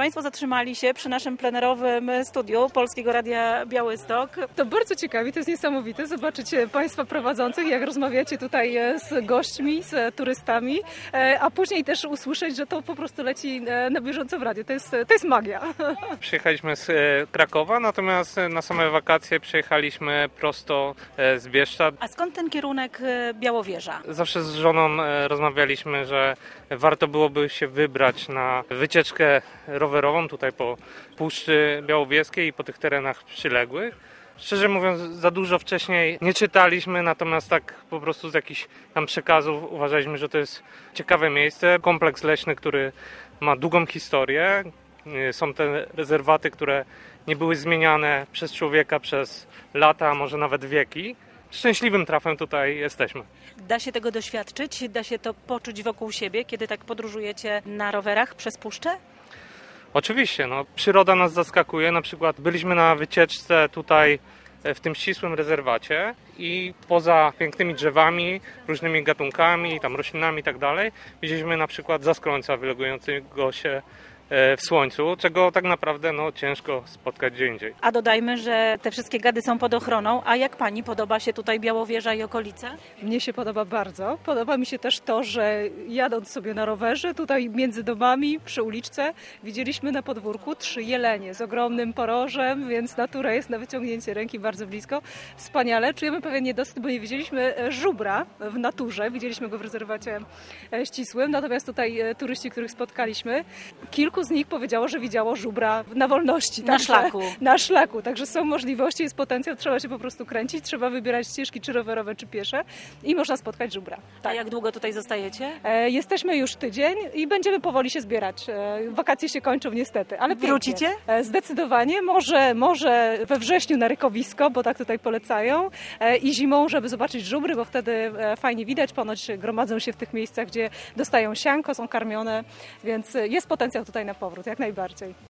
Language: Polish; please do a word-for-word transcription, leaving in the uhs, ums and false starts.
Państwo zatrzymali się przy naszym plenerowym studiu Polskiego Radia Białystok. To bardzo ciekawe, to jest niesamowite zobaczyć Państwa prowadzących, jak rozmawiacie tutaj z gośćmi, z turystami, a później też usłyszeć, że to po prostu leci na bieżąco w radiu. To jest, to jest magia. Przyjechaliśmy z Krakowa, natomiast na same wakacje przyjechaliśmy prosto z Bieszczad. A skąd ten kierunek Białowieża? Zawsze z żoną rozmawialiśmy, że warto byłoby się wybrać na wycieczkę rowerową tutaj po Puszczy Białowieskiej i po tych terenach przyległych. Szczerze mówiąc, za dużo wcześniej nie czytaliśmy, natomiast tak po prostu z jakichś tam przekazów uważaliśmy, że to jest ciekawe miejsce. Kompleks leśny, który ma długą historię. Są te rezerwaty, które nie były zmieniane przez człowieka przez lata, a może nawet wieki. Szczęśliwym trafem tutaj jesteśmy. Da się tego doświadczyć? Da się to poczuć wokół siebie, kiedy tak podróżujecie na rowerach przez puszczę? Oczywiście, no, przyroda nas zaskakuje. Na przykład byliśmy na wycieczce tutaj w tym ścisłym rezerwacie i poza pięknymi drzewami, różnymi gatunkami, tam roślinami i tak dalej, widzieliśmy na przykład zaskrońca wylegującego się w słońcu, czego tak naprawdę no, ciężko spotkać gdzie indziej. A dodajmy, że te wszystkie gady są pod ochroną. A jak Pani podoba się tutaj Białowieża i okolice? Mnie się podoba bardzo. Podoba mi się też to, że jadąc sobie na rowerze, tutaj między domami, przy uliczce, widzieliśmy na podwórku trzy jelenie z ogromnym porożem, więc natura jest na wyciągnięcie ręki bardzo blisko. Wspaniale. Czujemy pewien niedosyt, bo nie widzieliśmy żubra w naturze. Widzieliśmy go w rezerwacie ścisłym. Natomiast tutaj turyści, których spotkaliśmy, kilku z nich powiedziało, że widziało żubra na wolności. Na szlaku. Na szlaku. Także są możliwości, jest potencjał, trzeba się po prostu kręcić, trzeba wybierać ścieżki czy rowerowe, czy piesze i można spotkać żubra. Tak. A jak długo tutaj zostajecie? E, jesteśmy już tydzień i będziemy powoli się zbierać. E, wakacje się kończą niestety, ale wrócicie? E, zdecydowanie. Może, może we wrześniu na rykowisko, bo tak tutaj polecają e, i zimą, żeby zobaczyć żubry, bo wtedy e, fajnie widać. Ponoć gromadzą się w tych miejscach, gdzie dostają sianko, są karmione, więc jest potencjał tutaj na powrót, jak najbardziej.